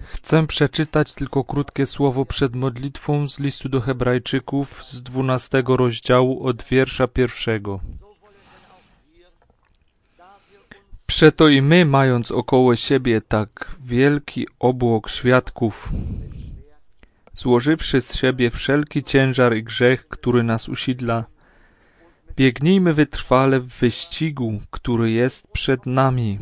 Chcę przeczytać tylko krótkie słowo przed modlitwą z listu do Hebrajczyków z 12 rozdziału od wiersza 1. Przeto i my, mając około siebie tak wielki obłok świadków, złożywszy z siebie wszelki ciężar i grzech, który nas usidla, biegnijmy wytrwale w wyścigu, który jest przed nami,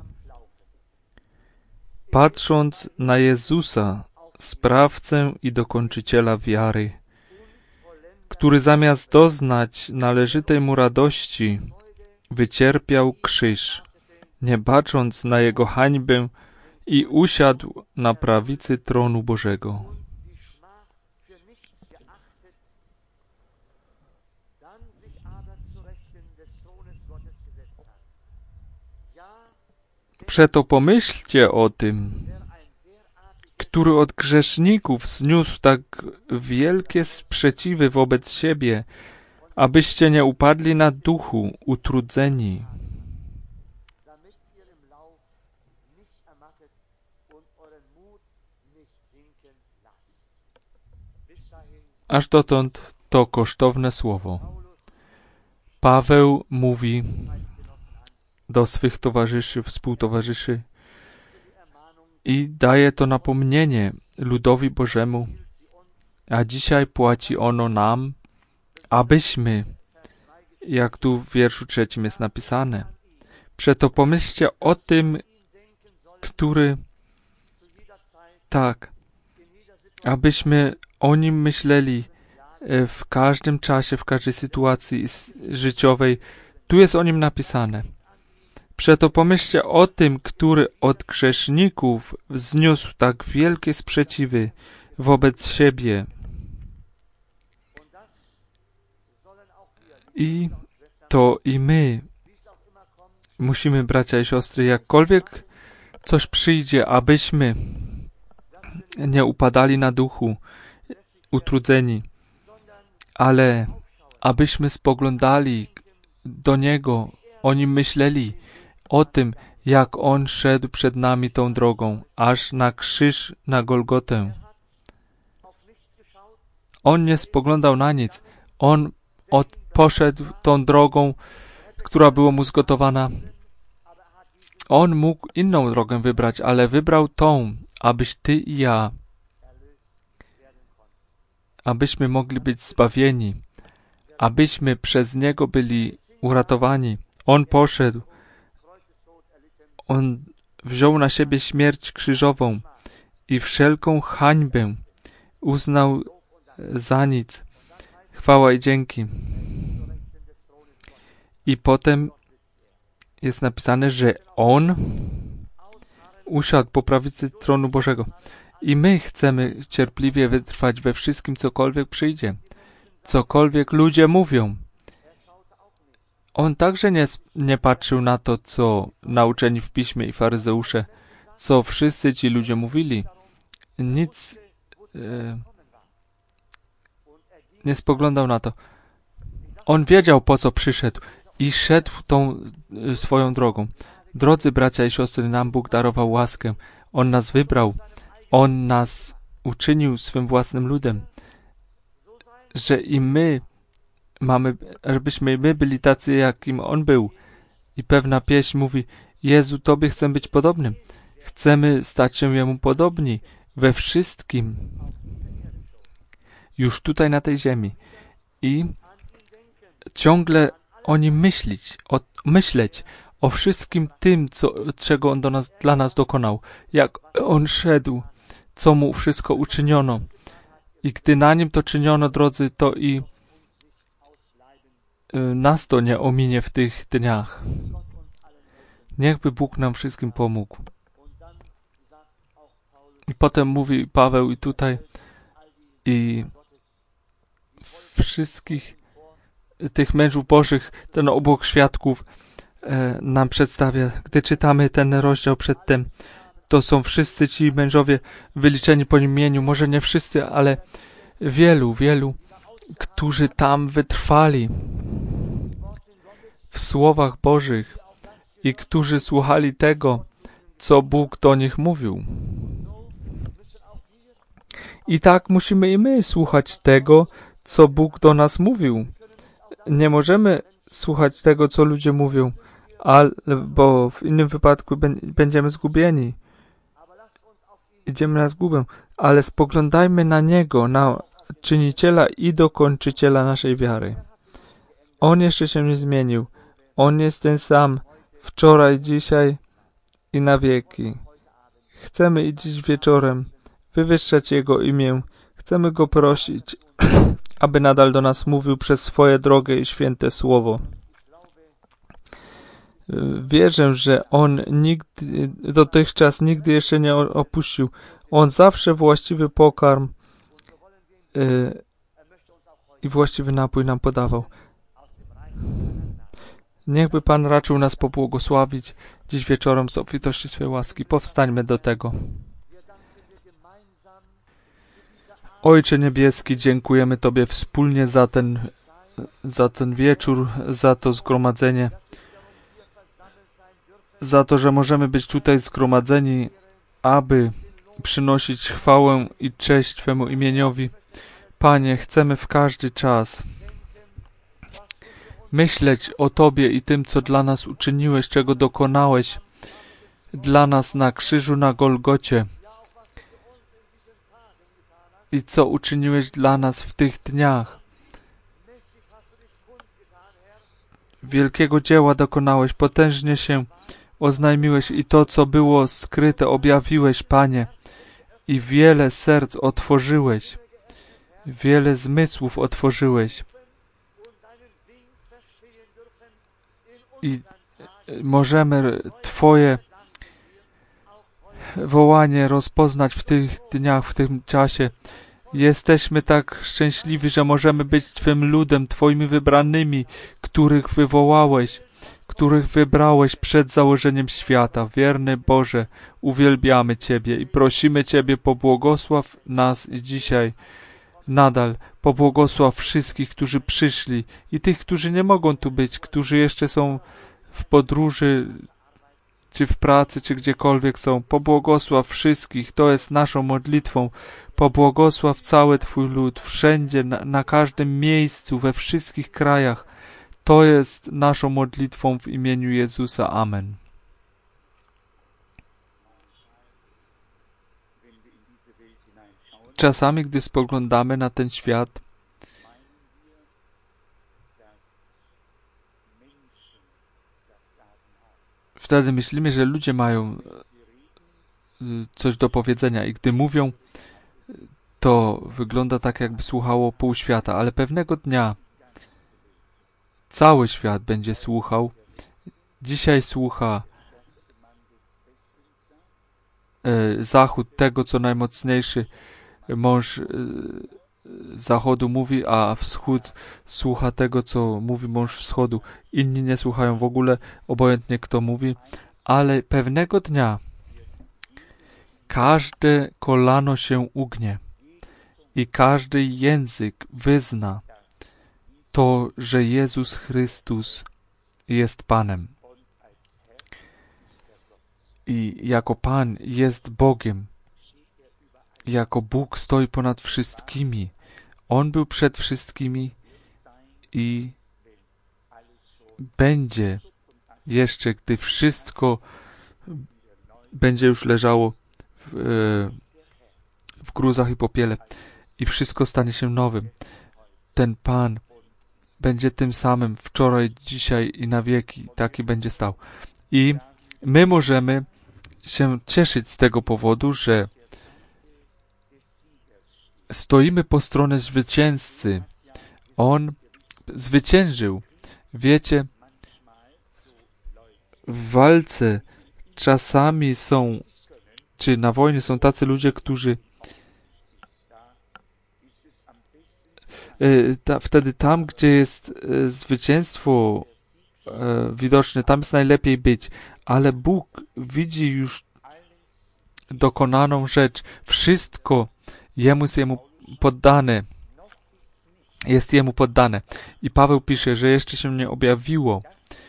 patrząc na Jezusa, sprawcę i dokończyciela wiary, który zamiast doznać należytej mu radości, wycierpiał krzyż, nie bacząc na jego hańbę, i usiadł na prawicy tronu Bożego. Przeto pomyślcie o tym, który od grzeszników zniósł tak wielkie sprzeciwy wobec siebie, abyście nie upadli na duchu, utrudzeni. Aż dotąd to kosztowne słowo. Paweł mówi do swych towarzyszy, współtowarzyszy i daje to napomnienie ludowi Bożemu, a dzisiaj płaci ono nam, abyśmy, jak tu w wierszu 3 jest napisane, przeto pomyślcie o tym, który, tak, abyśmy o nim myśleli w każdym czasie, w każdej sytuacji życiowej. Tu jest o nim napisane. Przeto pomyślcie o tym, który od grzeszników wzniósł tak wielkie sprzeciwy wobec siebie. I to i my musimy, bracia i siostry, jakkolwiek coś przyjdzie, abyśmy nie upadali na duchu, utrudzeni, ale abyśmy spoglądali do Niego, o Nim myśleli, o tym, jak On szedł przed nami tą drogą, aż na krzyż, na Golgotę. On nie spoglądał na nic. On poszedł tą drogą, która była mu zgotowana. On mógł inną drogę wybrać, ale wybrał tą, abyś ty i ja, abyśmy mogli być zbawieni, abyśmy przez Niego byli uratowani. On poszedł. On wziął na siebie śmierć krzyżową i wszelką hańbę uznał za nic. Chwała i dzięki. I potem jest napisane, że On usiadł po prawicy tronu Bożego. I my chcemy cierpliwie wytrwać we wszystkim, cokolwiek przyjdzie. Cokolwiek ludzie mówią. On także nie patrzył na to, co nauczeni w Piśmie i faryzeusze, co wszyscy ci ludzie mówili. Nic nie spoglądał na to. On wiedział, po co przyszedł i szedł tą swoją drogą. Drodzy bracia i siostry, nam Bóg darował łaskę. On nas wybrał. On nas uczynił swym własnym ludem. Że i my żebyśmy my byli tacy, jakim On był. I pewna pieśń mówi: Jezu, Tobie chcę być podobnym. Chcemy stać się Jemu podobni we wszystkim. Już tutaj na tej ziemi. I ciągle o Nim myśleć o wszystkim tym, czego On dla nas dokonał. Jak On szedł, co Mu wszystko uczyniono. I gdy na Nim to czyniono, drodzy, to i nas to nie ominie w tych dniach. Niechby Bóg nam wszystkim pomógł. I potem mówi Paweł i tutaj i wszystkich tych mężów Bożych, ten obłok świadków nam przedstawia. Gdy czytamy ten rozdział przedtem, to są wszyscy ci mężowie wyliczeni po imieniu. Może nie wszyscy, ale wielu, którzy tam wytrwali w słowach Bożych i którzy słuchali tego, co Bóg do nich mówił. I tak musimy i my słuchać tego, co Bóg do nas mówił. Nie możemy słuchać tego, co ludzie mówią, bo w innym wypadku będziemy zgubieni. Idziemy na zgubę, ale spoglądajmy na Niego, na czyniciela i dokończyciela naszej wiary. On jeszcze się nie zmienił. On jest ten sam wczoraj, dzisiaj i na wieki. Chcemy i dziś wieczorem wywyższać Jego imię. Chcemy Go prosić, aby nadal do nas mówił przez swoje drogie i święte słowo. Wierzę, że On dotychczas nigdy jeszcze nie opuścił. On zawsze właściwy pokarm i właściwy napój nam podawał. Niechby Pan raczył nas pobłogosławić dziś wieczorem z obfitości swej łaski. Powstańmy do tego. Ojcze Niebieski, dziękujemy Tobie wspólnie za ten wieczór, za to zgromadzenie, za to, że możemy być tutaj zgromadzeni, aby przynosić chwałę i cześć Twemu imieniowi. Panie, chcemy w każdy czas myśleć o Tobie i tym, co dla nas uczyniłeś, czego dokonałeś dla nas na krzyżu na Golgocie i co uczyniłeś dla nas w tych dniach. Wielkiego dzieła dokonałeś, potężnie się oznajmiłeś i to, co było skryte, objawiłeś, Panie, i wiele serc otworzyłeś, wiele zmysłów otworzyłeś. I możemy Twoje wołanie rozpoznać w tych dniach, w tym czasie. Jesteśmy tak szczęśliwi, że możemy być Twym ludem, Twoimi wybranymi, których wywołałeś, których wybrałeś przed założeniem świata. Wierny Boże, uwielbiamy Ciebie i prosimy Ciebie, pobłogosław nas i dzisiaj. Nadal pobłogosław wszystkich, którzy przyszli i tych, którzy nie mogą tu być, którzy jeszcze są w podróży, czy w pracy, czy gdziekolwiek są. Pobłogosław wszystkich, to jest naszą modlitwą. Pobłogosław cały Twój lud, wszędzie, na każdym miejscu, we wszystkich krajach. To jest naszą modlitwą w imieniu Jezusa. Amen. Czasami, gdy spoglądamy na ten świat, wtedy myślimy, że ludzie mają coś do powiedzenia i gdy mówią, to wygląda tak, jakby słuchało pół świata, ale pewnego dnia cały świat będzie słuchał. Dzisiaj słucha Zachód tego, co najmocniejszy mąż Zachodu mówi, a Wschód słucha tego, co mówi mąż Wschodu. Inni nie słuchają w ogóle, obojętnie kto mówi, ale pewnego dnia każde kolano się ugnie i każdy język wyzna to, że Jezus Chrystus jest Panem. I jako Pan jest Bogiem. Jako Bóg stoi ponad wszystkimi. On był przed wszystkimi i będzie jeszcze, gdy wszystko będzie już leżało w gruzach i popiele i wszystko stanie się nowym. Ten Pan będzie tym samym wczoraj, dzisiaj i na wieki. Taki będzie stał. I my możemy się cieszyć z tego powodu, że stoimy po stronie zwycięzcy. On zwyciężył. Wiecie, w walce czasami są, czy na wojnie są tacy ludzie, którzy wtedy tam, gdzie jest zwycięstwo widoczne, tam jest najlepiej być. Ale Bóg widzi już dokonaną rzecz. Wszystko jest Jemu poddane. Jest Jemu poddane. I Paweł pisze, że jeszcze się nie objawiło,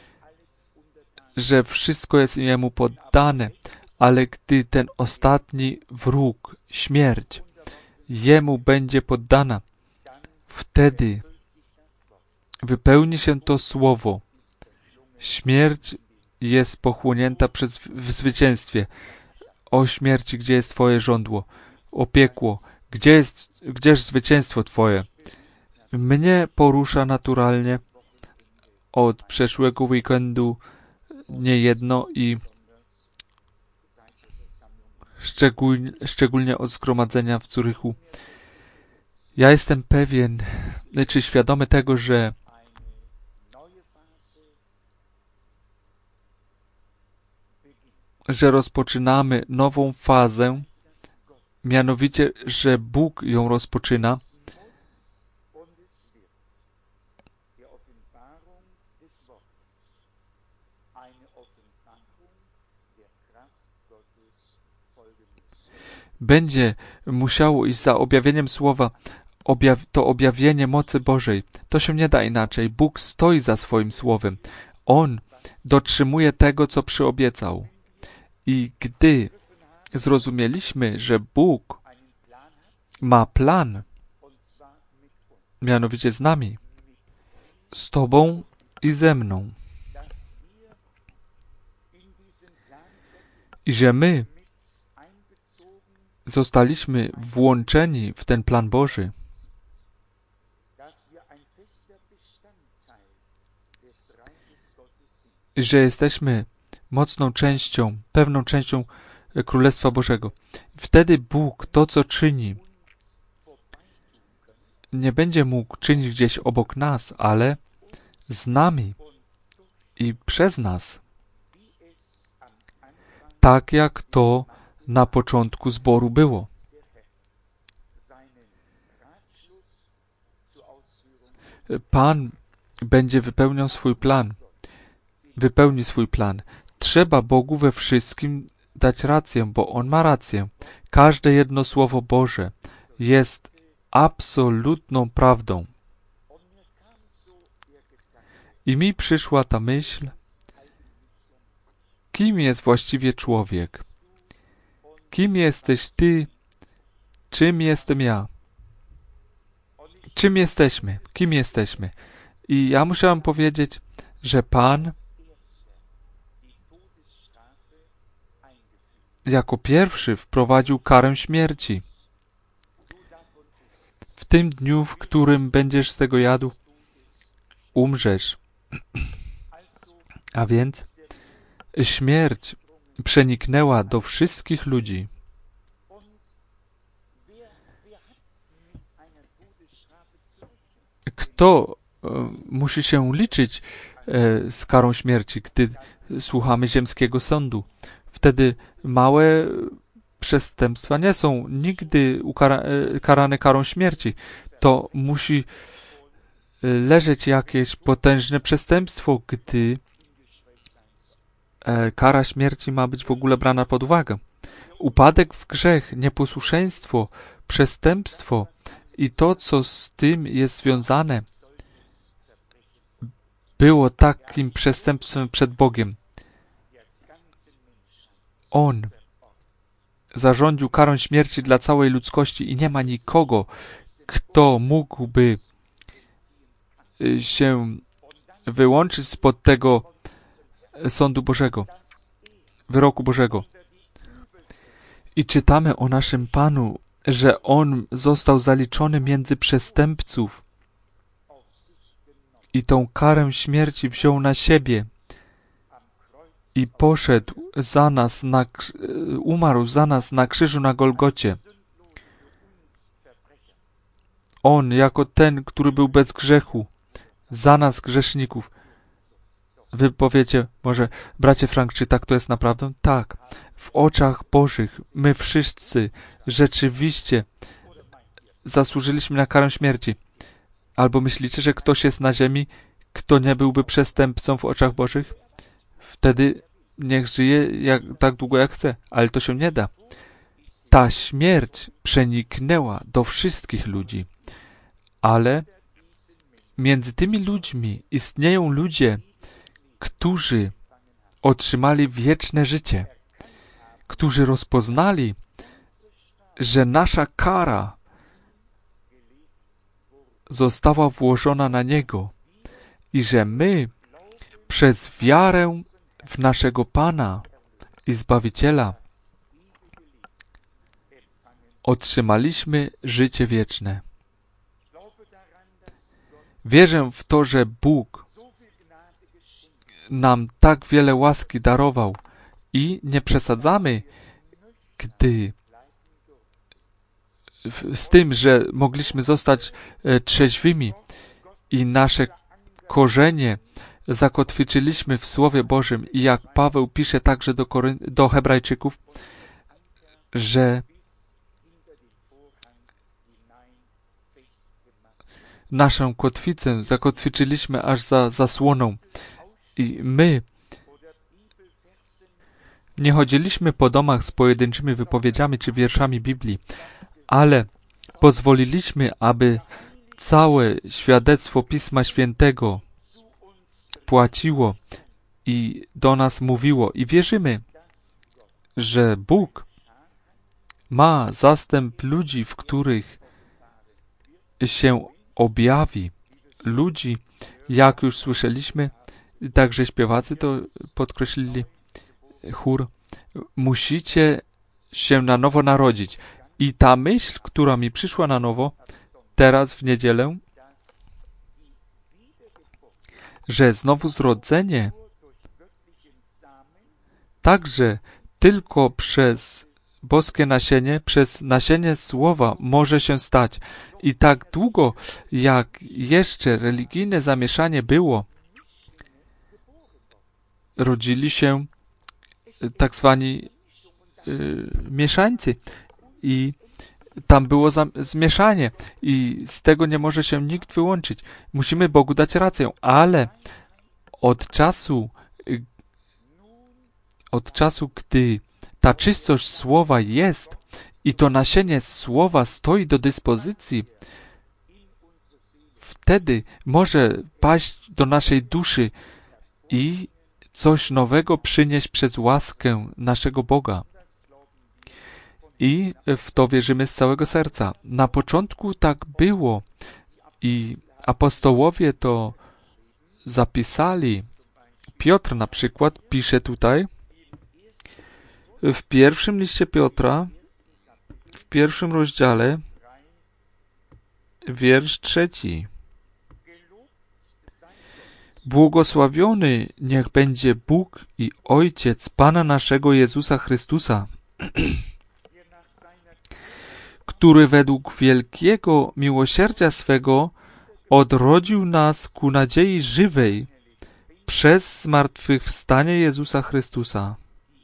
że wszystko jest Jemu poddane, ale gdy ten ostatni wróg, śmierć, Jemu będzie poddana. Wtedy wypełni się to słowo. Śmierć jest pochłonięta w zwycięstwie. O śmierci, gdzie jest Twoje żądło? O piekło, gdzież zwycięstwo Twoje? Mnie porusza naturalnie od przeszłego weekendu niejedno i szczególnie od zgromadzenia w Zurychu. Ja jestem pewien, czy świadomy tego, że rozpoczynamy nową fazę, mianowicie, że Bóg ją rozpoczyna. Będzie musiało iść za objawieniem Słowa, to objawienie mocy Bożej. To się nie da inaczej. Bóg stoi za swoim Słowem. On dotrzymuje tego, co przyobiecał. I gdy zrozumieliśmy, że Bóg ma plan, mianowicie z nami, z Tobą i ze mną, i że my zostaliśmy włączeni w ten plan Boży, że jesteśmy mocną częścią, pewną częścią Królestwa Bożego. Wtedy Bóg to, co czyni, nie będzie mógł czynić gdzieś obok nas, ale z nami i przez nas. Tak jak to na początku zboru było. Pan będzie wypełniał swój plan. Wypełni swój plan. Trzeba Bogu we wszystkim dać rację, bo On ma rację. Każde jedno słowo Boże jest absolutną prawdą. I mi przyszła ta myśl, kim jest właściwie człowiek? Kim jesteś Ty? Czym jestem ja? Czym jesteśmy? Kim jesteśmy? I ja musiałem powiedzieć, że Pan jako pierwszy wprowadził karę śmierci. W tym dniu, w którym będziesz z tego jadł, umrzesz. A więc śmierć przeniknęła do wszystkich ludzi. Kto musi się liczyć z karą śmierci, gdy słuchamy ziemskiego sądu? Wtedy małe przestępstwa nie są nigdy karane karą śmierci. To musi leżeć jakieś potężne przestępstwo, gdy kara śmierci ma być w ogóle brana pod uwagę. Upadek w grzech, nieposłuszeństwo, przestępstwo i to, co z tym jest związane, było takim przestępstwem przed Bogiem. On zarządził karą śmierci dla całej ludzkości i nie ma nikogo, kto mógłby się wyłączyć spod tego sądu Bożego, wyroku Bożego. I czytamy o naszym Panu, że On został zaliczony między przestępców i tą karę śmierci wziął na siebie i poszedł za nas, umarł za nas na krzyżu na Golgocie. On, jako ten, który był bez grzechu, za nas grzeszników. Wy powiecie, może, bracie Frank, czy tak to jest naprawdę? Tak. W oczach Bożych my wszyscy rzeczywiście zasłużyliśmy na karę śmierci. Albo myślicie, że ktoś jest na ziemi, kto nie byłby przestępcą w oczach Bożych? Wtedy niech żyje tak długo jak chce, ale to się nie da. Ta śmierć przeniknęła do wszystkich ludzi, ale między tymi ludźmi istnieją ludzie, którzy otrzymali wieczne życie, którzy rozpoznali, że nasza kara została włożona na Niego i że my przez wiarę w naszego Pana i Zbawiciela otrzymaliśmy życie wieczne. Wierzę w to, że Bóg nam tak wiele łaski darował i nie przesadzamy, gdy z tym, że mogliśmy zostać trzeźwymi i nasze korzenie zakotwiczyliśmy w Słowie Bożym i jak Paweł pisze także do Hebrajczyków, że naszą kotwicę zakotwiczyliśmy aż za zasłoną i my nie chodziliśmy po domach z pojedynczymi wypowiedziami czy wierszami Biblii, ale pozwoliliśmy, aby całe świadectwo Pisma Świętego płaciło i do nas mówiło. I wierzymy, że Bóg ma zastęp ludzi, w których się objawi. Ludzi, jak już słyszeliśmy, także śpiewacy to podkreślili, chór, musicie się na nowo narodzić. I ta myśl, która mi przyszła na nowo, teraz w niedzielę, że znowu zrodzenie także tylko przez boskie nasienie, przez nasienie słowa może się stać. I tak długo, jak jeszcze religijne zamieszanie było, rodzili się tak zwani mieszańcy i tam było zmieszanie i z tego nie może się nikt wyłączyć. Musimy Bogu dać rację, ale od czasu, gdy ta czystość słowa jest i to nasienie słowa stoi do dyspozycji, wtedy może paść do naszej duszy i coś nowego przynieść przez łaskę naszego Boga. I w to wierzymy z całego serca. Na początku tak było i apostołowie to zapisali. Piotr na przykład pisze tutaj w pierwszym liście Piotra, w pierwszym rozdziale, wiersz 3. Błogosławiony niech będzie Bóg i Ojciec Pana naszego Jezusa Chrystusa, który według wielkiego miłosierdzia swego odrodził nas ku nadziei żywej przez zmartwychwstanie Jezusa Chrystusa.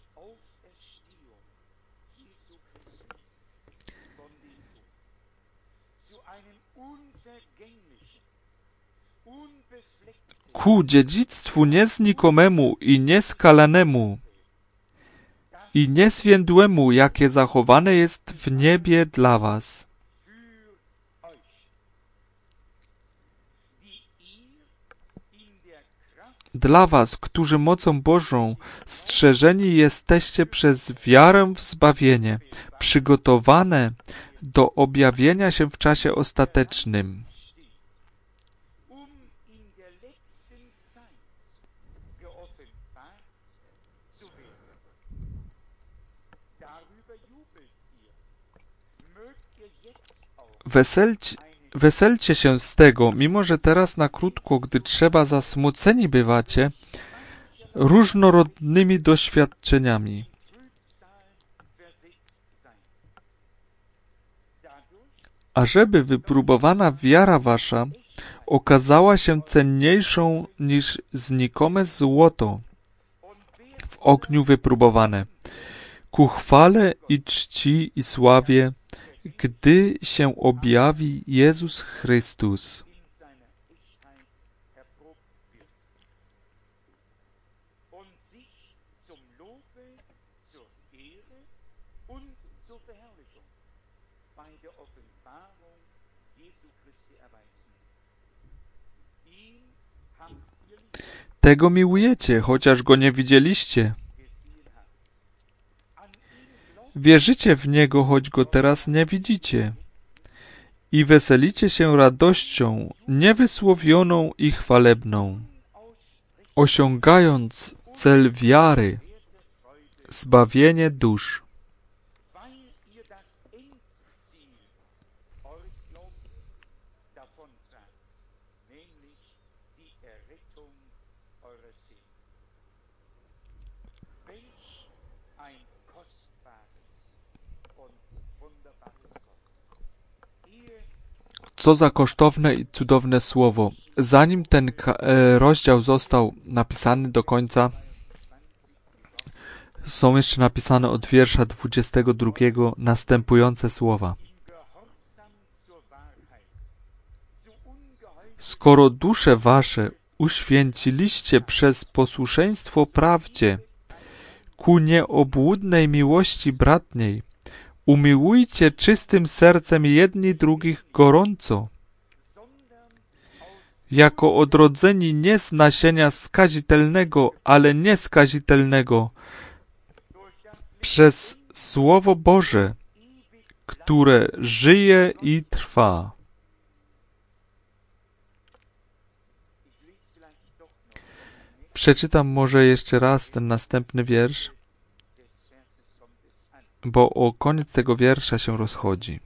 Ku dziedzictwu nieznikomemu i nieskalanemu i niezwiędłemu, jakie zachowane jest w niebie dla was. Dla was, którzy mocą Bożą strzeżeni jesteście przez wiarę w zbawienie, przygotowane do objawienia się w czasie ostatecznym. Weselcie się z tego, mimo że teraz na krótko, gdy trzeba, zasmuceni bywacie różnorodnymi doświadczeniami. Ażeby wypróbowana wiara wasza okazała się cenniejszą niż znikome złoto w ogniu wypróbowane, ku chwale i czci i sławie, gdy się objawi Jezus Chrystus. Tego miłujecie, chociaż Go nie widzieliście. Wierzycie w Niego, choć Go teraz nie widzicie. i weselicie się radością niewysłowioną i chwalebną, osiągając cel wiary, zbawienie dusz. Co za kosztowne i cudowne słowo. Zanim ten rozdział został napisany do końca, są jeszcze napisane od wiersza 22 następujące słowa. Skoro dusze wasze uświęciliście przez posłuszeństwo prawdzie ku nieobłudnej miłości bratniej, umiłujcie czystym sercem jedni drugich gorąco, jako odrodzeni nie z nasienia skazitelnego, ale nieskazitelnego, przez Słowo Boże, które żyje i trwa. Przeczytam może jeszcze raz ten następny wiersz, bo o koniec tego wiersza się rozchodzi.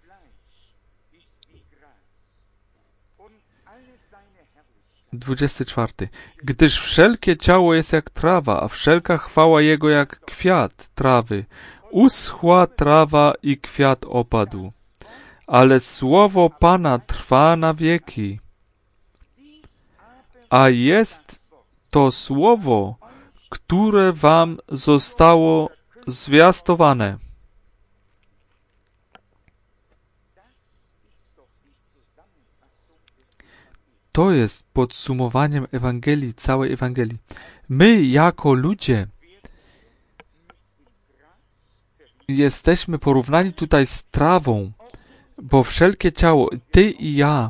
24. Gdyż wszelkie ciało jest jak trawa, a wszelka chwała Jego jak kwiat trawy. Uschła trawa i kwiat opadł, ale słowo Pana trwa na wieki. A jest to słowo, które wam zostało zwiastowane. To jest podsumowaniem Ewangelii, całej Ewangelii. My, jako ludzie, jesteśmy porównani tutaj z trawą, bo wszelkie ciało, ty i ja,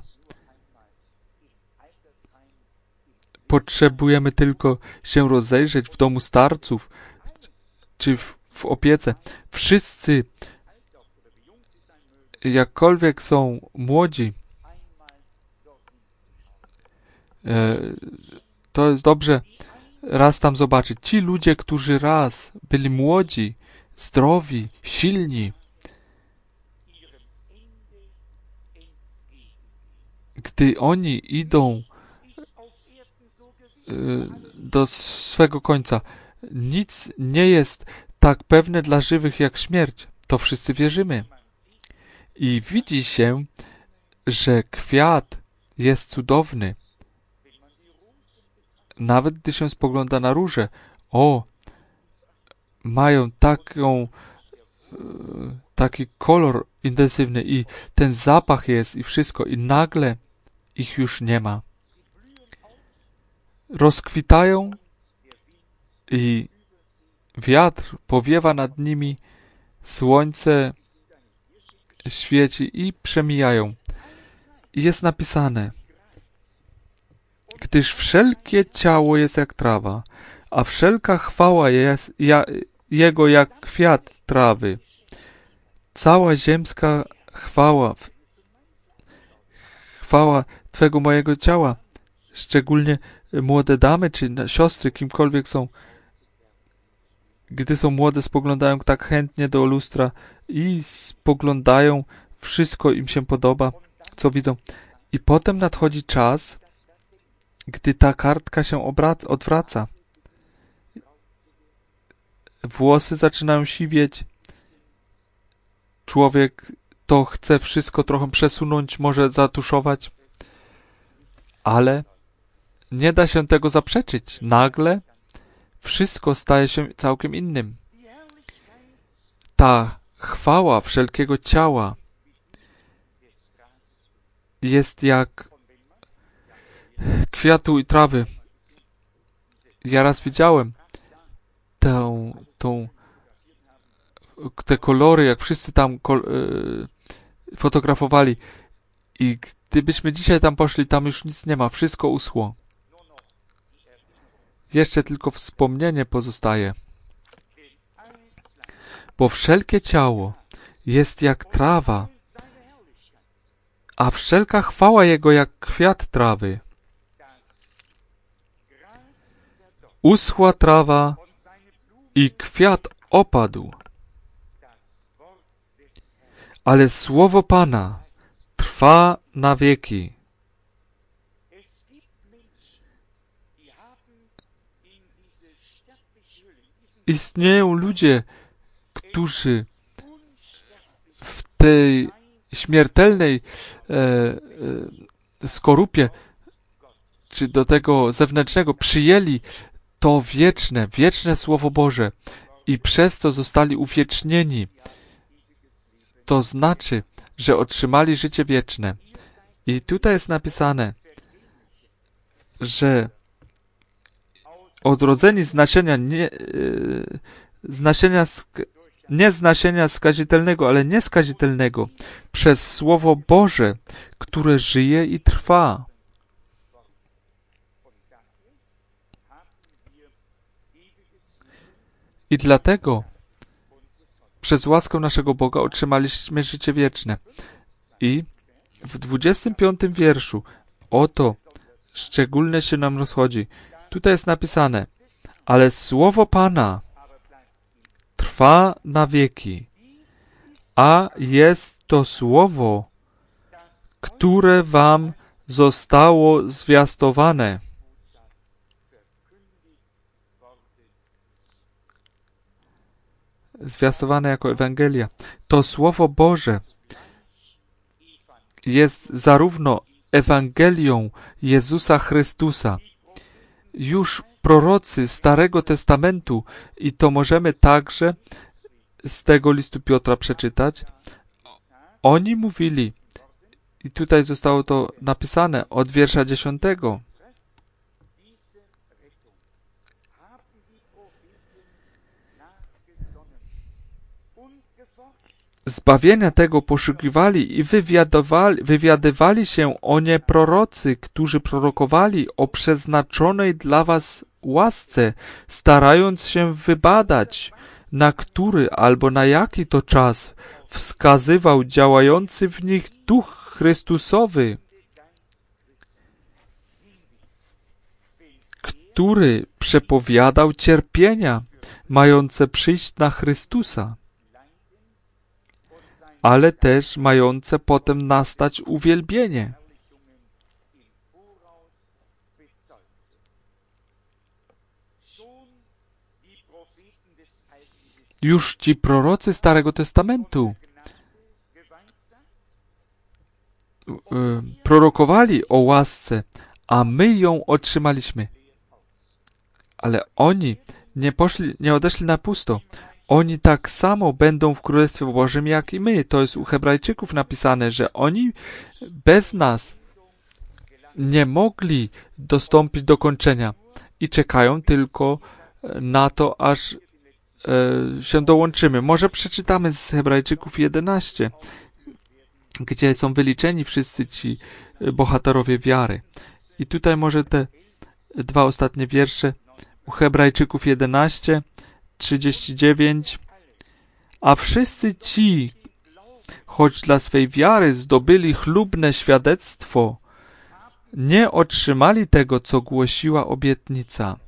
potrzebujemy tylko się rozejrzeć w domu starców, czy w opiece. Wszyscy, jakkolwiek są młodzi, to jest dobrze raz tam zobaczyć. Ci ludzie, którzy raz byli młodzi, zdrowi, silni, gdy oni idą do swego końca, nic nie jest tak pewne dla żywych jak śmierć. To wszyscy wierzymy. I widzi się, że kwiat jest cudowny. Nawet gdy się spogląda na róże, mają taki kolor intensywny i ten zapach jest i wszystko, i nagle ich już nie ma. Rozkwitają i wiatr powiewa nad nimi, słońce świeci i przemijają. I jest napisane: gdyż wszelkie ciało jest jak trawa, a wszelka chwała jest Jego jak kwiat trawy. Cała ziemska chwała Twego mojego ciała, szczególnie młode damy, czy siostry, kimkolwiek są, gdy są młode, spoglądają tak chętnie do lustra i spoglądają, wszystko im się podoba, co widzą. I potem nadchodzi czas, gdy ta kartka się odwraca. Włosy zaczynają siwieć. Człowiek to chce wszystko trochę przesunąć, może zatuszować, ale nie da się tego zaprzeczyć. Nagle wszystko staje się całkiem innym. Ta chwała wszelkiego ciała jest jak kwiatu i trawy. Ja raz widziałem te kolory, jak wszyscy tam fotografowali. I gdybyśmy dzisiaj tam poszli, tam już nic nie ma, wszystko uschło. Jeszcze tylko wspomnienie pozostaje. Bo wszelkie ciało jest jak trawa a wszelka chwała Jego jak kwiat trawy. Uschła trawa i kwiat opadł, ale słowo Pana trwa na wieki. Istnieją ludzie, którzy w tej śmiertelnej skorupie, czy do tego zewnętrznego, przyjęli to wieczne Słowo Boże i przez to zostali uwiecznieni. To znaczy, że otrzymali życie wieczne. I tutaj jest napisane, że odrodzeni z nasienia nie z nasienia skazitelnego, ale nieskazitelnego, przez Słowo Boże, które żyje i trwa. I dlatego przez łaskę naszego Boga otrzymaliśmy życie wieczne. I w 25 wierszu o to szczególnie się nam rozchodzi. Tutaj jest napisane, ale słowo Pana trwa na wieki, a jest to słowo, które wam zostało zwiastowane. Zwiastowane jako Ewangelia. To Słowo Boże jest zarówno Ewangelią Jezusa Chrystusa. Już prorocy Starego Testamentu, i to możemy także z tego listu Piotra przeczytać, oni mówili, i tutaj zostało to napisane od wiersza 10. Zbawienia tego poszukiwali i wywiadywali się o nie prorocy, którzy prorokowali o przeznaczonej dla was łasce, starając się wybadać, na który albo na jaki to czas wskazywał działający w nich Duch Chrystusowy, który przepowiadał cierpienia mające przyjść na Chrystusa, ale też mające potem nastać uwielbienie. Już ci prorocy Starego Testamentu prorokowali o łasce, a my ją otrzymaliśmy. Ale oni nie odeszli na pusto. Oni tak samo będą w Królestwie Bożym jak i my. To jest u Hebrajczyków napisane, że oni bez nas nie mogli dostąpić do kończenia i czekają tylko na to, aż się dołączymy. Może przeczytamy z Hebrajczyków 11, gdzie są wyliczeni wszyscy ci bohaterowie wiary. I tutaj może te dwa ostatnie wiersze u Hebrajczyków 11, 39. A wszyscy ci, choć dla swej wiary zdobyli chlubne świadectwo, nie otrzymali tego, co głosiła obietnica.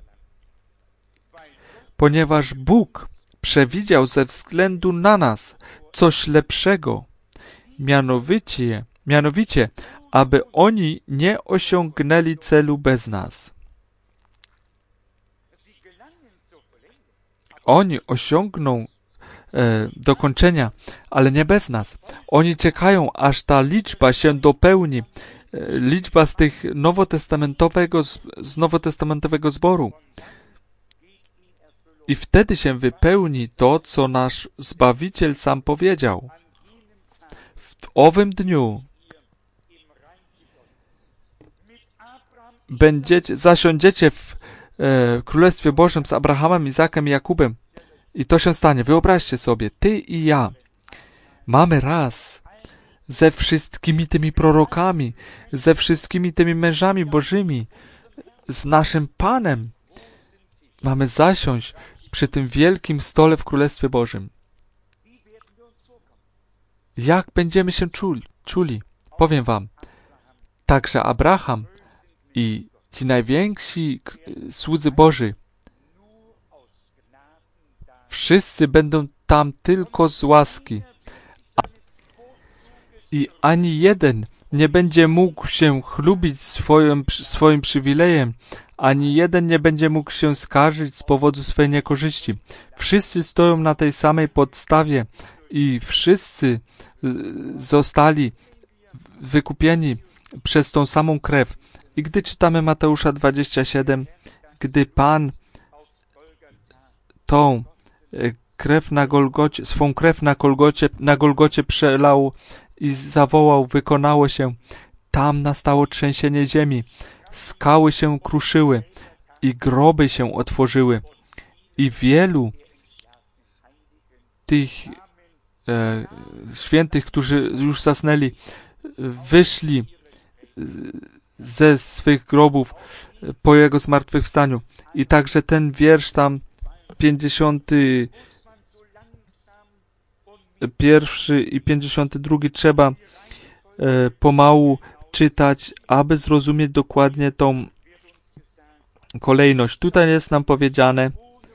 Ponieważ Bóg przewidział ze względu na nas coś lepszego, mianowicie, aby oni nie osiągnęli celu bez nas. Oni osiągną dokończenia, ale nie bez nas. Oni czekają, aż ta liczba się dopełni. Liczba z tych nowotestamentowego zboru. I wtedy się wypełni to, co nasz Zbawiciel sam powiedział. W owym dniu zasiądziecie w Królestwie Bożym z Abrahamem, Izakiem i Jakubem. I to się stanie. Wyobraźcie sobie, ty i ja mamy raz ze wszystkimi tymi prorokami, ze wszystkimi tymi mężami Bożymi, z naszym Panem. Mamy zasiąść przy tym wielkim stole w Królestwie Bożym. Jak będziemy się czuli? Powiem wam, także Abraham i ci najwięksi słudzy Boży, wszyscy będą tam tylko z łaski. I ani jeden nie będzie mógł się chlubić swoim przywilejem, ani jeden nie będzie mógł się skarżyć z powodu swej niekorzyści. Wszyscy stoją na tej samej podstawie i wszyscy zostali wykupieni przez tą samą krew. I gdy czytamy Mateusza 27, gdy Pan tą krew na Golgocie, swą krew na Golgocie przelał i zawołał, wykonało się, tam nastało trzęsienie ziemi, skały się kruszyły i groby się otworzyły i wielu tych świętych, którzy już zasnęli, wyszli ze swych grobów po Jego zmartwychwstaniu. I także ten wiersz tam 51 i 52 trzeba pomału czytać, aby zrozumieć dokładnie tą kolejność. Tutaj jest nam powiedziane,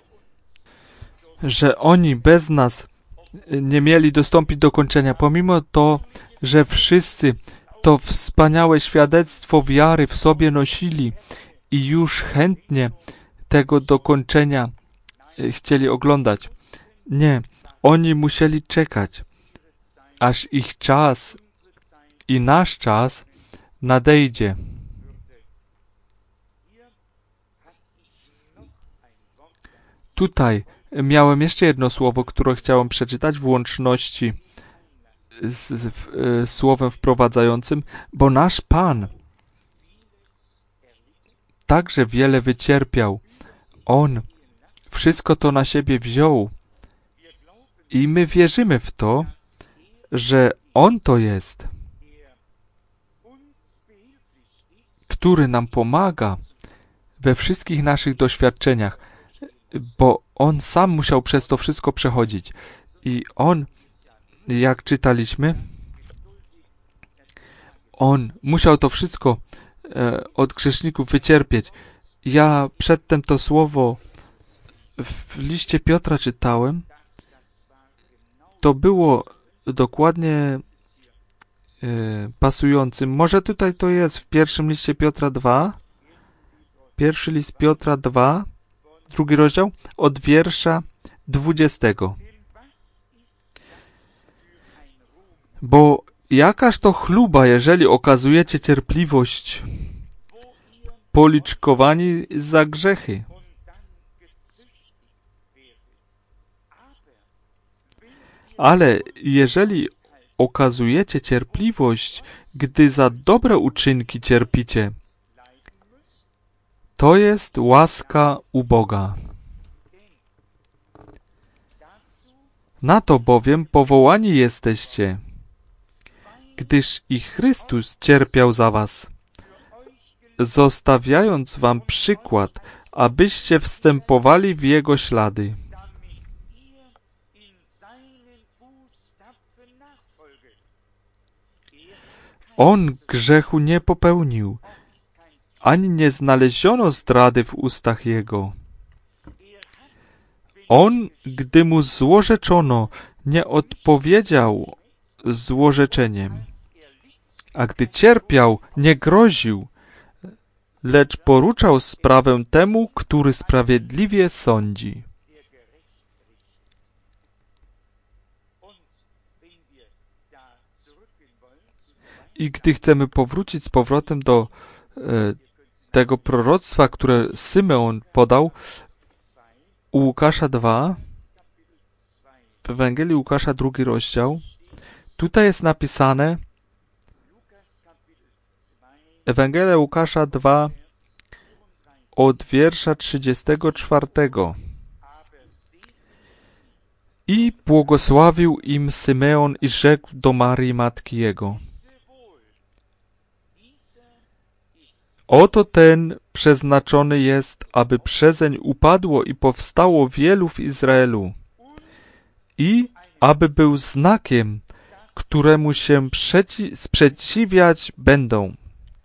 że oni bez nas nie mieli dostąpić do kończenia, pomimo to, że wszyscy to wspaniałe świadectwo wiary w sobie nosili i już chętnie tego dokończenia chcieli oglądać. Nie, oni musieli czekać, aż ich czas i nasz czas nadejdzie. Tutaj miałem jeszcze jedno słowo, które chciałem przeczytać w łączności z słowem wprowadzającym, bo nasz Pan także wiele wycierpiał. On wszystko to na siebie wziął i my wierzymy w to, że On to jest, który nam pomaga we wszystkich naszych doświadczeniach, bo On sam musiał przez to wszystko przechodzić. I On, jak czytaliśmy, On musiał to wszystko od grzeszników wycierpieć. Ja przedtem to słowo w liście Piotra czytałem. To było dokładnie pasującym. Może tutaj to jest w pierwszym liście Piotra 2. Pierwszy list Piotra 2, 2 rozdział, od wiersza 20. Bo jakaż to chluba, jeżeli okazujecie cierpliwość, policzkowani za grzechy. Ale jeżeli okazujecie cierpliwość, gdy za dobre uczynki cierpicie, to jest łaska u Boga. Na to bowiem powołani jesteście, gdyż i Chrystus cierpiał za was, zostawiając wam przykład, abyście wstępowali w Jego ślady. On grzechu nie popełnił, ani nie znaleziono zdrady w ustach Jego. On, gdy mu złorzeczono, nie odpowiedział złorzeczeniem, a gdy cierpiał, nie groził, lecz poruczał sprawę temu, który sprawiedliwie sądzi. I gdy chcemy powrócić z powrotem do tego proroctwa, które Symeon podał u Łukasza 2, w Ewangelii Łukasza 2 rozdział, tutaj jest napisane Ewangelia Łukasza 2 od wiersza 34. I błogosławił im Symeon i rzekł do Marii, matki jego: Oto ten przeznaczony jest, aby przezeń upadło i powstało wielu w Izraelu i aby był znakiem, któremu się sprzeciwiać będą.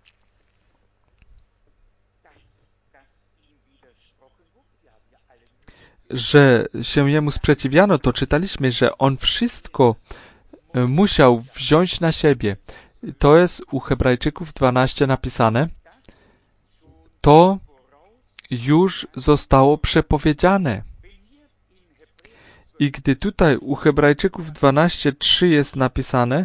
Że się jemu sprzeciwiano, to czytaliśmy, że on wszystko musiał wziąć na siebie. To jest u Hebrajczyków 12 napisane. To już zostało przepowiedziane. I gdy tutaj u Hebrajczyków 12:3 jest napisane,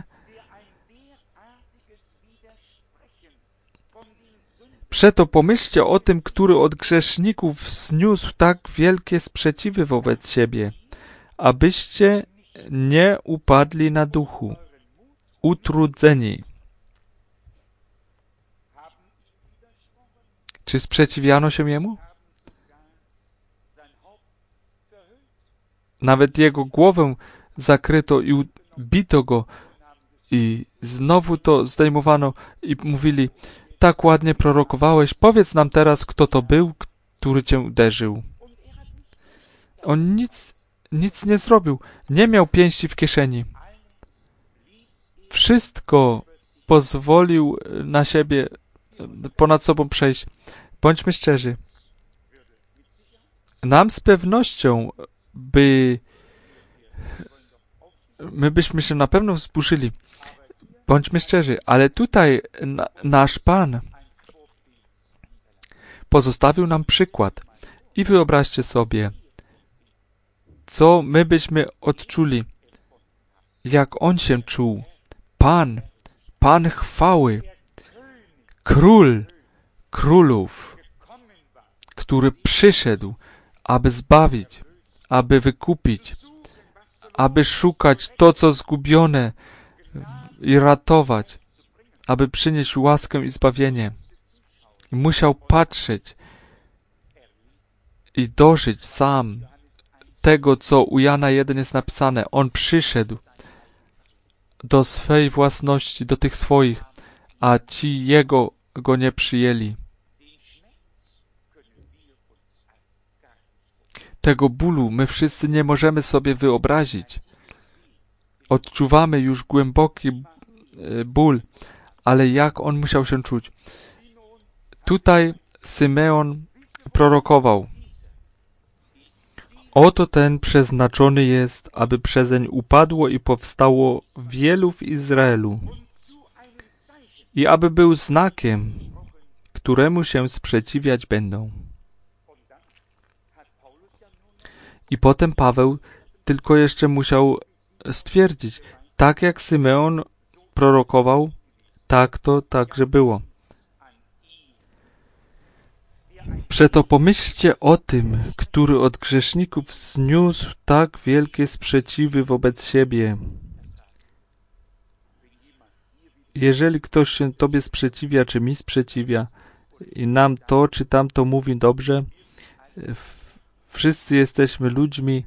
przeto pomyślcie o tym, który od grzeszników zniósł tak wielkie sprzeciwy wobec siebie, abyście nie upadli na duchu, utrudzeni. Czy sprzeciwiano się jemu? Nawet jego głowę zakryto i bito go i znowu to zdejmowano i mówili, tak ładnie prorokowałeś, powiedz nam teraz, kto to był, który cię uderzył. On nic nie zrobił, nie miał pięści w kieszeni. Wszystko pozwolił na siebie, ponad sobą przejść. Bądźmy szczerzy. Nam z pewnością my byśmy się na pewno wzburzyli. Bądźmy szczerzy, ale tutaj nasz Pan pozostawił nam przykład. I wyobraźcie sobie, co my byśmy odczuli, jak On się czuł. Pan chwały, Król królów, który przyszedł, aby zbawić, aby wykupić, aby szukać to, co zgubione i ratować, aby przynieść łaskę i zbawienie. I musiał patrzeć i dożyć sam tego, co u Jana 1 jest napisane. On przyszedł do swej własności, do tych swoich, a ci Jego go nie przyjęli. Tego bólu my wszyscy nie możemy sobie wyobrazić. Odczuwamy już głęboki ból, ale jak on musiał się czuć? Tutaj Symeon prorokował. Oto ten przeznaczony jest, aby przezeń upadło i powstało wielu w Izraelu i aby był znakiem, któremu się sprzeciwiać będą. I potem Paweł tylko jeszcze musiał stwierdzić, tak jak Symeon prorokował, tak to także było. Przeto pomyślcie o tym, który od grzeszników zniósł tak wielkie sprzeciwy wobec siebie. Jeżeli ktoś się Tobie sprzeciwia, czy mi sprzeciwia i nam to, czy tamto mówi dobrze, wszyscy jesteśmy ludźmi.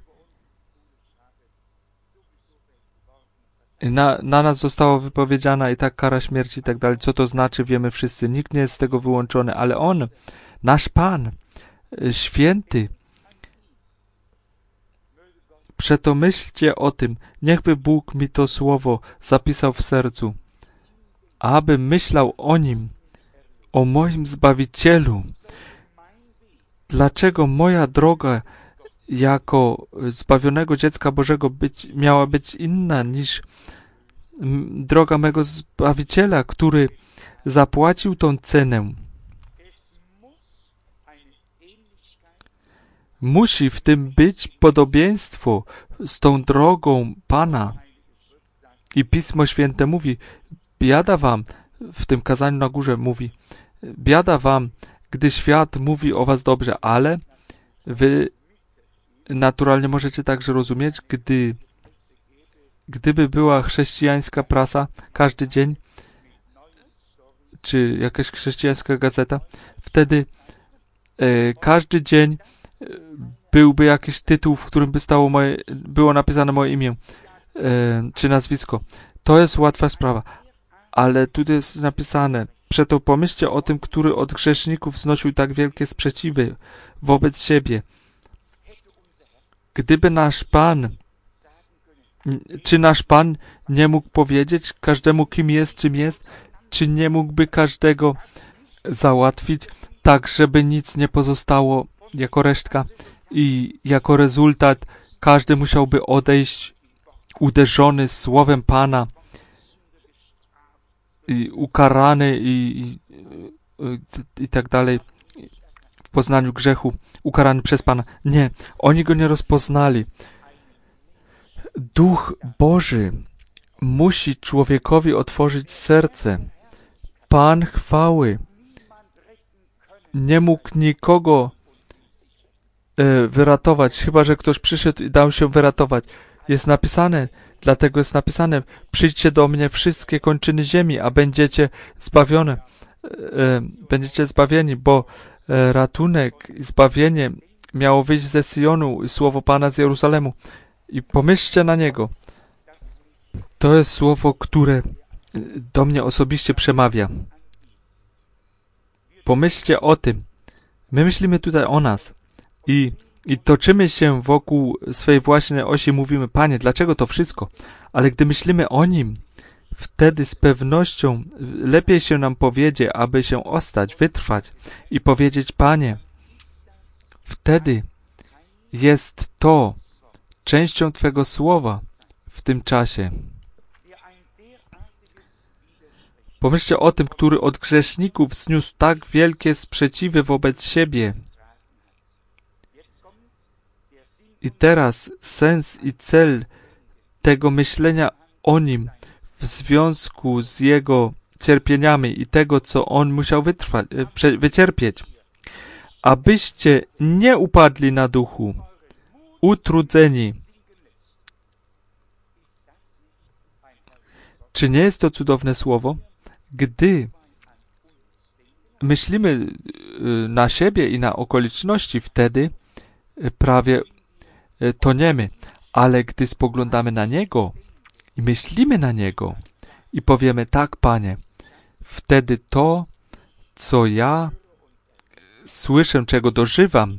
Na nas została wypowiedziana i tak kara śmierci i tak dalej. Co to znaczy, wiemy wszyscy. Nikt nie jest z tego wyłączony, ale On, nasz Pan, święty, przeto myślcie o tym, niechby Bóg mi to słowo zapisał w sercu, aby myślał o Nim, o moim Zbawicielu. Dlaczego moja droga jako zbawionego dziecka Bożego miała być inna niż droga mego Zbawiciela, który zapłacił tą cenę? Musi w tym być podobieństwo z tą drogą Pana. I Pismo Święte mówi, biada wam, w tym kazaniu na górze mówi, biada wam, gdy świat mówi o was dobrze, ale wy naturalnie możecie także rozumieć, gdyby była chrześcijańska prasa każdy dzień, czy jakaś chrześcijańska gazeta, wtedy każdy dzień byłby jakiś tytuł, w którym by było napisane moje imię, czy nazwisko. To jest łatwa sprawa, ale tu jest napisane, przeto pomyślcie o tym, który od grzeszników znosił tak wielkie sprzeciwy wobec siebie. Gdyby nasz Pan Czy nasz Pan nie mógł powiedzieć każdemu, kim jest, czym jest? Czy nie mógłby każdego załatwić tak, żeby nic nie pozostało jako resztka i jako rezultat każdy musiałby odejść uderzony słowem Pana i ukarany i tak dalej w poznaniu grzechu, ukarany przez Pana. Nie, oni go nie rozpoznali. Duch Boży musi człowiekowi otworzyć serce. Pan chwały nie mógł nikogo wyratować, chyba że ktoś przyszedł i dał się wyratować. Jest napisane, dlatego jest napisane, przyjdźcie do mnie wszystkie kończyny ziemi, a będziecie zbawione. Będziecie zbawieni, bo ratunek i zbawienie miało wyjść ze Syjonu i słowo Pana z Jeruzalemu. I pomyślcie na niego. To jest słowo, które do mnie osobiście przemawia. Pomyślcie o tym. My myślimy tutaj o nas i toczymy się wokół swej własnej osi, mówimy, Panie, dlaczego to wszystko? Ale gdy myślimy o Nim, wtedy z pewnością lepiej się nam powiedzie, aby się ostać, wytrwać i powiedzieć, Panie, wtedy jest to częścią Twego słowa w tym czasie. Pomyślcie o tym, który od grzeszników zniósł tak wielkie sprzeciwy wobec siebie. I teraz sens i cel tego myślenia o Nim w związku z Jego cierpieniami i tego, co On musiał wycierpieć. Abyście nie upadli na duchu, utrudzeni. Czy nie jest to cudowne słowo? Gdy myślimy na siebie i na okoliczności, wtedy prawie toniemy. Ale gdy spoglądamy na Niego i myślimy na Niego i powiemy, tak, Panie, wtedy to, co ja słyszę, czego dożywam,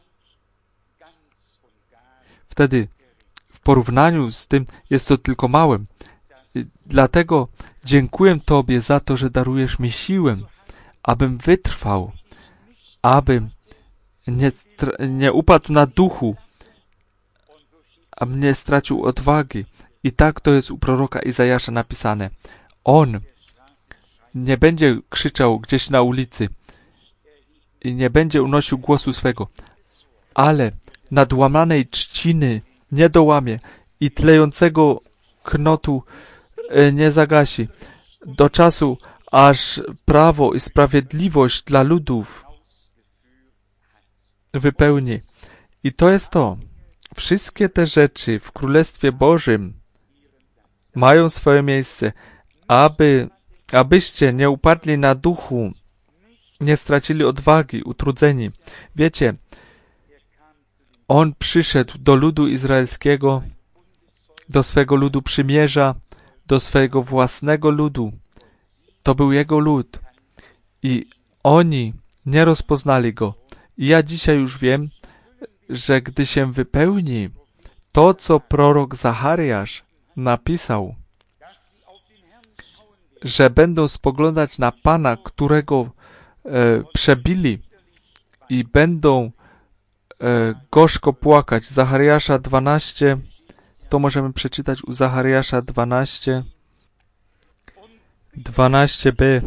wtedy w porównaniu z tym jest to tylko małym. Dlatego dziękuję Tobie za to, że darujesz mi siłę, abym wytrwał, abym nie upadł na duchu, abym nie stracił odwagi. I tak to jest u proroka Izajasza napisane. On nie będzie krzyczał gdzieś na ulicy i nie będzie unosił głosu swego, ale nadłamanej trzciny nie dołamie i tlejącego knotu nie zagasi, do czasu, aż prawo i sprawiedliwość dla ludów wypełni. I to jest to. Wszystkie te rzeczy w Królestwie Bożym mają swoje miejsce, abyście nie upadli na duchu, nie stracili odwagi, utrudzeni. Wiecie, On przyszedł do ludu izraelskiego, do swego ludu przymierza, do swojego własnego ludu. To był Jego lud. I oni nie rozpoznali Go. I ja dzisiaj już wiem, że gdy się wypełni to, co prorok Zachariasz napisał, że będą spoglądać na Pana, którego przebili i będą gorzko płakać. Zachariasza 12, to możemy przeczytać u Zachariasza 12, 12b.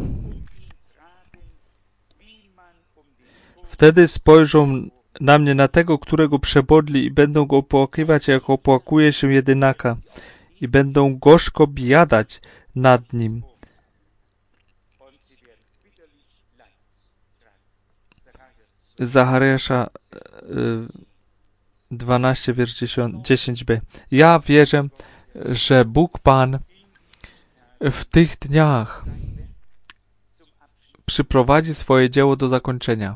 Wtedy spojrzą na mnie, na tego, którego przebodli i będą go opłakiwać, jak opłakuje się jedynaka i będą gorzko biadać nad nim. Zachariasza 12, wiersz 10b. Ja wierzę, że Bóg Pan w tych dniach przyprowadzi swoje dzieło do zakończenia.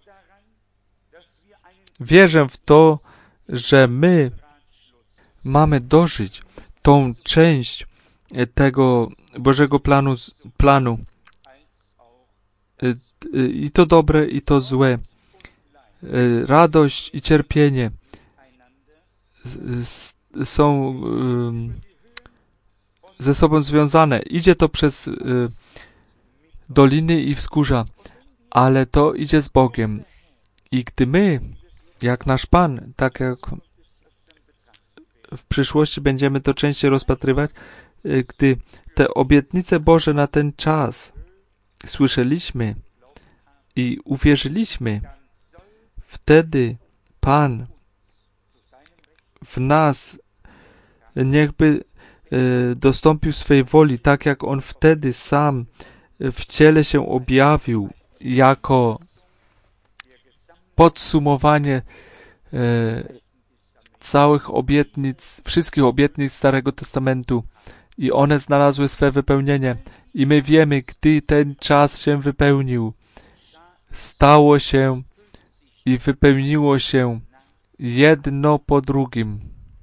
Wierzę w to, że my mamy dożyć tą część tego Bożego planu. I to dobre, i to złe. Radość i cierpienie. są ze sobą związane. Idzie to przez doliny i wzgórza, ale to idzie z Bogiem. I gdy my, jak nasz Pan, tak jak w przyszłości będziemy to częściej rozpatrywać, gdy te obietnice Boże na ten czas słyszeliśmy i uwierzyliśmy, wtedy Pan w nas niechby dostąpił swej woli, tak jak On wtedy sam w ciele się objawił jako podsumowanie całych obietnic, wszystkich obietnic Starego Testamentu i one znalazły swe wypełnienie. I my wiemy, gdy ten czas się wypełnił, stało się i wypełniło się jedno po drugim.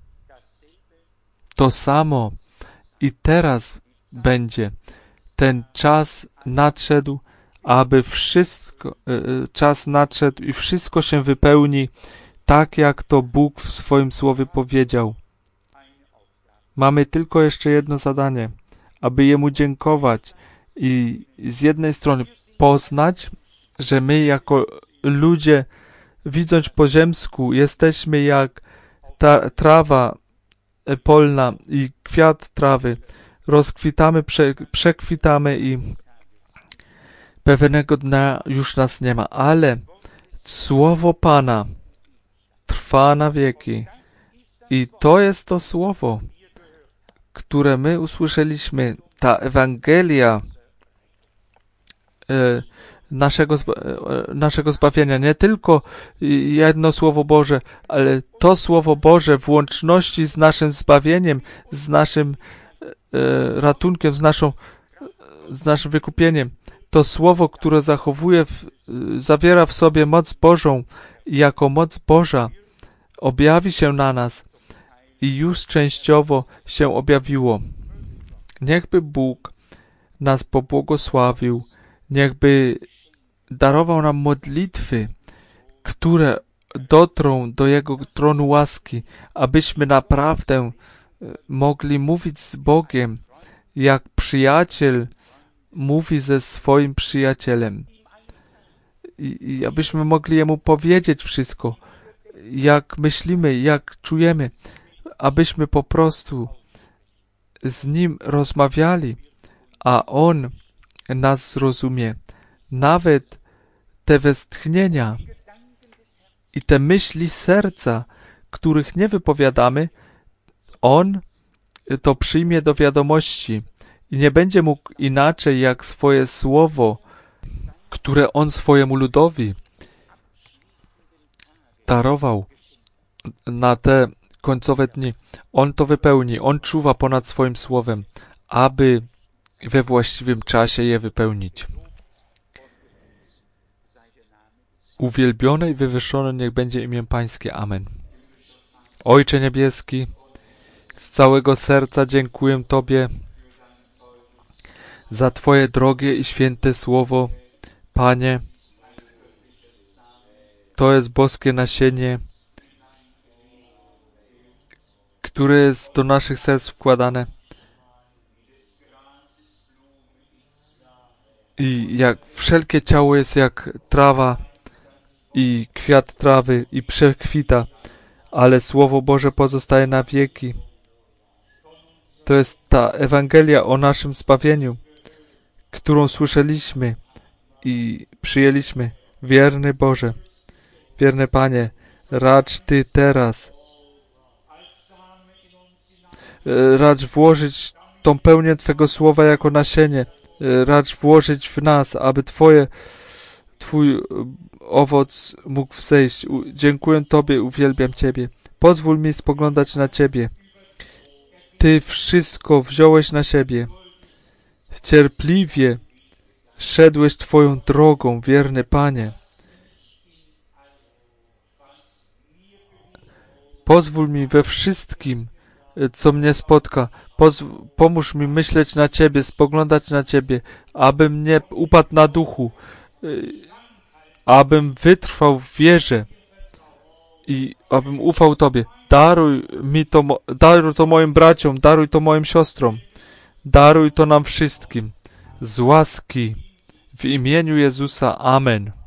To samo i teraz będzie. Ten czas nadszedł, aby czas nadszedł i wszystko się wypełni, tak jak to Bóg w swoim słowie powiedział. Mamy tylko jeszcze jedno zadanie, aby Jemu dziękować i z jednej strony poznać, że my jako ludzie, widząc po ziemsku, jesteśmy jak ta trawa polna i kwiat trawy. Rozkwitamy, przekwitamy i pewnego dnia już nas nie ma, ale słowo Pana trwa na wieki. I to jest to słowo, które my usłyszeliśmy, ta Ewangelia naszego zbawienia. Nie tylko jedno Słowo Boże, ale to Słowo Boże w łączności z naszym zbawieniem, z naszym ratunkiem, z naszym wykupieniem. To Słowo, które zawiera w sobie moc Bożą i jako moc Boża objawi się na nas i już częściowo się objawiło. Niechby Bóg nas pobłogosławił, niechby darował nam modlitwy, które dotrą do Jego tronu łaski, abyśmy naprawdę mogli mówić z Bogiem, jak przyjaciel mówi ze swoim przyjacielem. I abyśmy mogli Jemu powiedzieć wszystko, jak myślimy, jak czujemy, abyśmy po prostu z Nim rozmawiali, a On nas zrozumie. Nawet te westchnienia i te myśli serca, których nie wypowiadamy, On to przyjmie do wiadomości i nie będzie mógł inaczej jak swoje słowo, które On swojemu ludowi darował na te końcowe dni. On to wypełni. On czuwa ponad swoim słowem, aby we właściwym czasie je wypełnić. Uwielbione i wywyższone niech będzie imię Pańskie. Amen. Ojcze Niebieski, z całego serca dziękuję Tobie za Twoje drogie i święte słowo. Panie, to jest boskie nasienie, które jest do naszych serc wkładane. I jak wszelkie ciało jest jak trawa i kwiat trawy i przekwita, ale Słowo Boże pozostaje na wieki. To jest ta Ewangelia o naszym zbawieniu, którą słyszeliśmy i przyjęliśmy. Wierny Boże, wierny Panie, racz Ty teraz, racz włożyć tą pełnię Twego Słowa jako nasienie, racz włożyć w nas, aby Twój owoc mógł wzejść. Dziękuję Tobie, uwielbiam Ciebie. Pozwól mi spoglądać na Ciebie. Ty wszystko wziąłeś na siebie. Cierpliwie szedłeś Twoją drogą, wierny Panie. Pozwól mi we wszystkim, co mnie spotka. Pomóż mi myśleć na Ciebie, spoglądać na Ciebie, abym nie upadł na duchu, abym wytrwał w wierze i abym ufał Tobie. daruj to moim braciom, daruj to moim siostrom, daruj to nam wszystkim, z łaski, w imieniu Jezusa, amen.